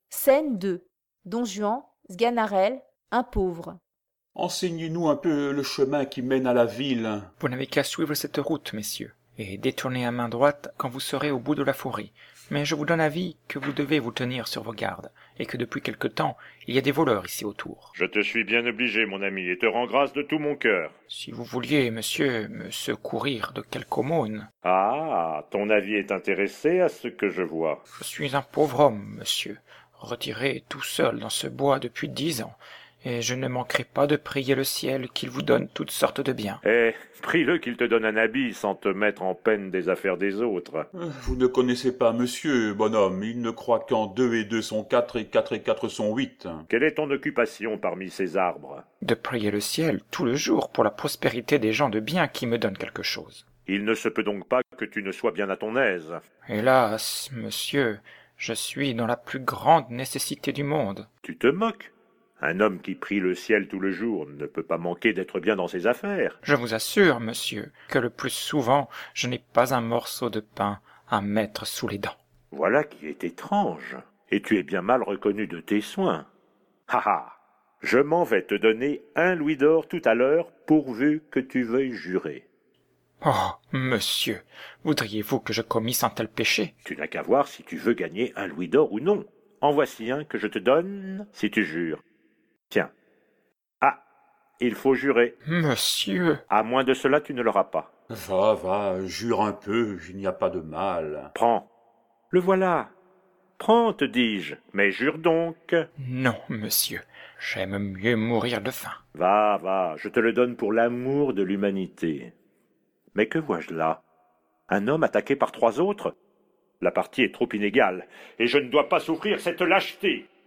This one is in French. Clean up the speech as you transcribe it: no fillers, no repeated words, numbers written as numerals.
Scène 2. Don Juan, Sganarelle, un pauvre. Enseignez-nous un peu le chemin qui mène à la ville. Vous n'avez qu'à suivre cette route, messieurs, et détourner à main droite quand vous serez au bout de la forêt. Mais je vous donne avis que vous devez vous tenir sur vos gardes, et que depuis quelque temps, il y a des voleurs ici autour. Je te suis bien obligé, mon ami, et te rends grâce de tout mon cœur. Si vous vouliez, monsieur, me secourir de quelque aumône. Ah, ton avis est intéressé à ce que je vois. Je suis un pauvre homme, monsieur, retiré tout seul dans ce bois depuis 10 ans, et je ne manquerai pas de prier le ciel qu'il vous donne toutes sortes de biens. Eh, prie-le qu'il te donne un habit sans te mettre en peine des affaires des autres. Vous ne connaissez pas monsieur, bonhomme. Il ne croit qu'en 2 et 2 sont 4 et 4 et 4 sont 8. Quelle est ton occupation parmi ces arbres? De prier le ciel tout le jour pour la prospérité des gens de bien qui me donnent quelque chose. Il ne se peut donc pas que tu ne sois bien à ton aise. Hélas, monsieur, je suis dans la plus grande nécessité du monde. Tu te moques? Un homme qui prie le ciel tout le jour ne peut pas manquer d'être bien dans ses affaires. Je vous assure, monsieur, que le plus souvent, je n'ai pas un morceau de pain à mettre sous les dents. Voilà qui est étrange. Et tu es bien mal reconnu de tes soins. Ha ha! Je m'en vais te donner 1 louis d'or tout à l'heure, pourvu que tu veuilles jurer. Oh, monsieur, voudriez-vous que je commisse un tel péché? Tu n'as qu'à voir si tu veux gagner 1 louis d'or ou non. En voici un que je te donne si tu jures. Tiens. Ah, il faut jurer. Monsieur, À moins de cela, tu ne l'auras pas. Va, jure un peu, il n'y a pas de mal. Prends. Le voilà. Prends, te dis-je, mais jure donc. non, monsieur, j'aime mieux mourir de faim. Va, je te le donne pour l'amour de l'humanité. Mais que vois-je là? Un homme attaqué par 3 autres? La partie est trop inégale, et je ne dois pas souffrir cette lâcheté.